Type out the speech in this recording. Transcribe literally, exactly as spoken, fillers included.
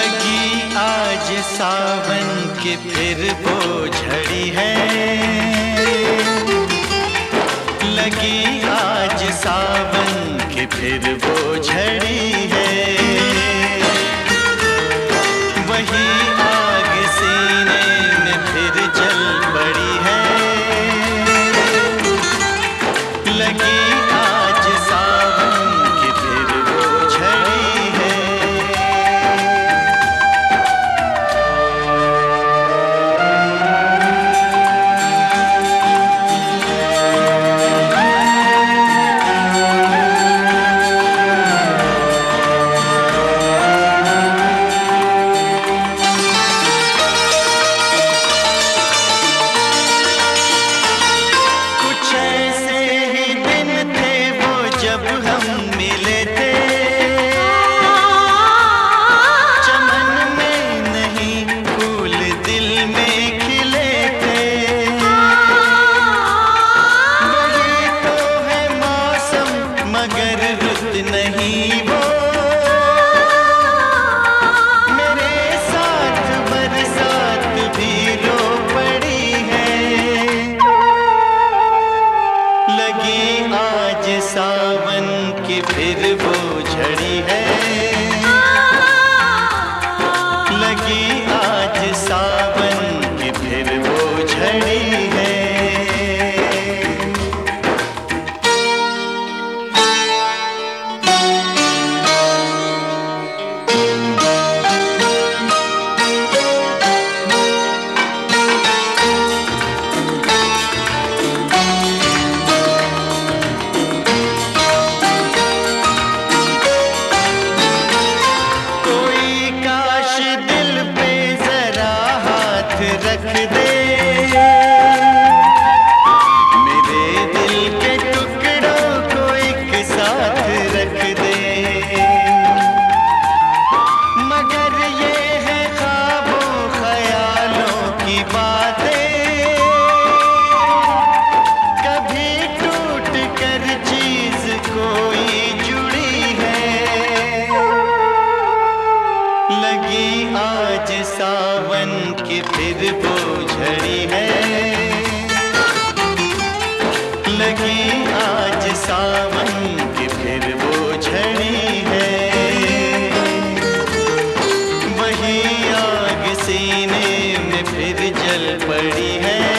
लगी आज सावन की फिर वो झड़ी है, लगी आज सावन की फिर वो झड़ी है। वही आग सीने में फिर जल पड़ी है, लगी आज सावन की फिर वो झड़ी है। जब हम मिले थे चमन में नहीं फूल दिल में खिले थे। वही तो है मौसम मगर रुत नहीं वो, मेरे साथ बरसात भी रो पड़ी है। लगी आज सावन की फिर वो झड़ी है, लगी आज सावन की फिर वो झड़ी है। रख दे मेरे दिल के टुकड़ों को एक साथ रख दे, मगर ये है ख्वाबों ख्यालों की बातें, कभी टूट कर चीज कोई जुड़ी है। लगी आज सावन की फिर वो झड़ी है, लगी आज सावन की फिर वो झड़ी है। वही आग सीने में फिर जल पड़ी है।